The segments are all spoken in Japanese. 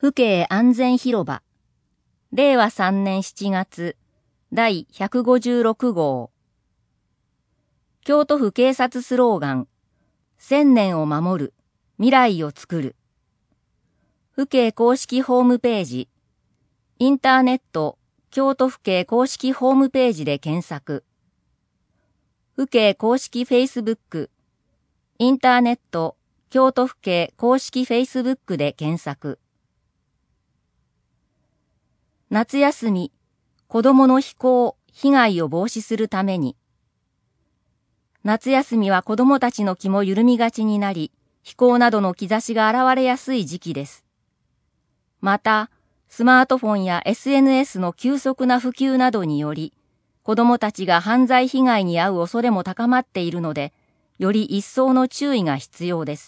府警安全広場、令和3年7月、第156号。京都府警察スローガン、1000年を守る、未来をつくる。府警公式ホームページ、インターネット、京都府警公式ホームページで検索。府警公式フェイスブック、インターネット、京都府警公式フェイスブックで検索。夏休み、子供の非行、被害を防止するために。夏休みは子供たちの気も緩みがちになり、非行などの兆しが現れやすい時期です。また、スマートフォンや SNS の急速な普及などにより、子供たちが犯罪被害に遭う恐れも高まっているので、より一層の注意が必要です。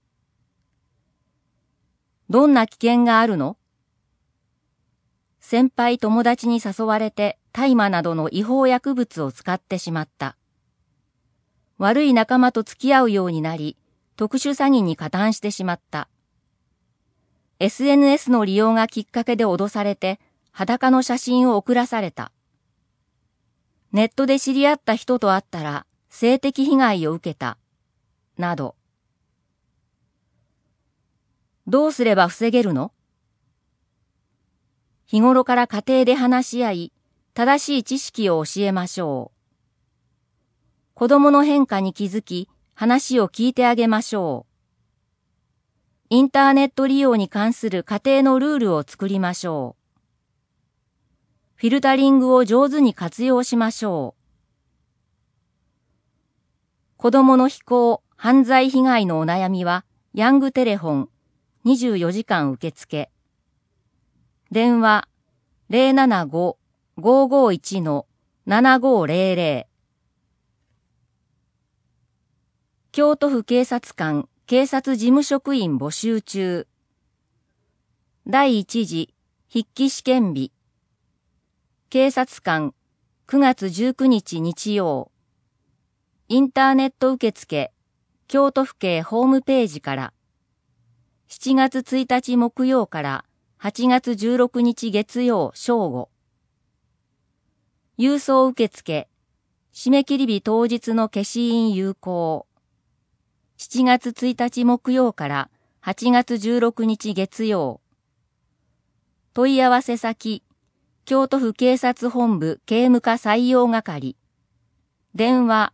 どんな危険があるの？先輩友達に誘われて大麻などの違法薬物を使ってしまった。悪い仲間と付き合うようになり、特殊詐欺に加担してしまった。SNS の利用がきっかけで脅されて裸の写真を送らされた。ネットで知り合った人と会ったら性的被害を受けた。など。どうすれば防げるの？日頃から家庭で話し合い、正しい知識を教えましょう。子供の変化に気づき、話を聞いてあげましょう。インターネット利用に関する家庭のルールを作りましょう。フィルタリングを上手に活用しましょう。子供の非行、犯罪被害のお悩みは、ヤングテレフォン24時間受付。電話 075-551-7500。京都府警察官警察事務職員募集中。第1次筆記試験日。警察官9月19日日曜。インターネット受付京都府警ホームページから。7月1日木曜から8月16日月曜正午。郵送受付締め切り日当日の消印有効。7月1日木曜から8月16日月曜。問い合わせ先、京都府警察本部警務課採用係。電話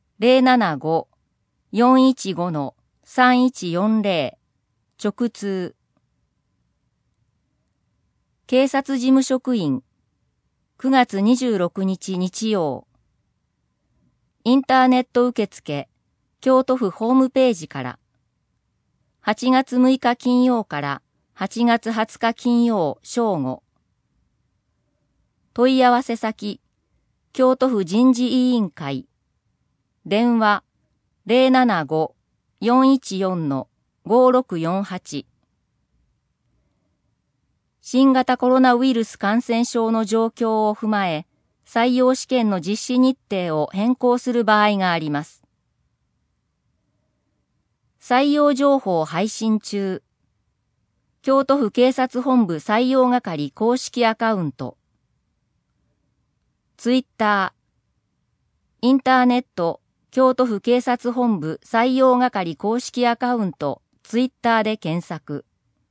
075-415-3140。直通。警察事務職員9月26日日曜。インターネット受付京都府ホームページから。8月6日金曜から8月20日金曜正午。問い合わせ先、京都府人事委員会。電話075-414-5648。新型コロナウイルス感染症の状況を踏まえ、採用試験の実施日程を変更する場合があります。採用情報配信中。京都府警察本部採用係公式アカウント。ツイッター。インターネット京都府警察本部採用係公式アカウントツイッターで検索。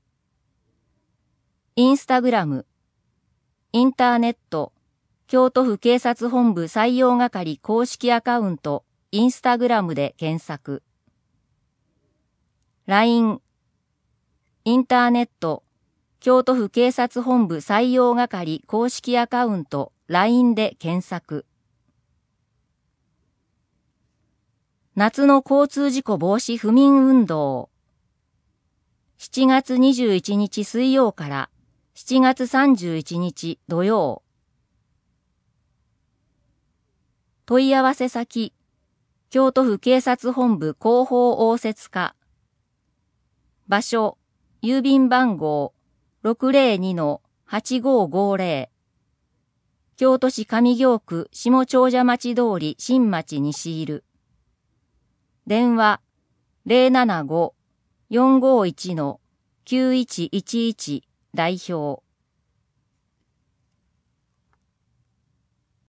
インスタグラム。インターネット京都府警察本部採用係公式アカウントインスタグラムで検索。LINE。インターネット京都府警察本部採用係公式アカウント LINE で検索。夏の交通事故防止不眠運動。7月21日水曜から7月31日土曜。問い合わせ先、京都府警察本部広報応接課。場所、郵便番号 602-8550。京都市上京区下長者町通り新町西入。電話 075-451-9000。 9111代表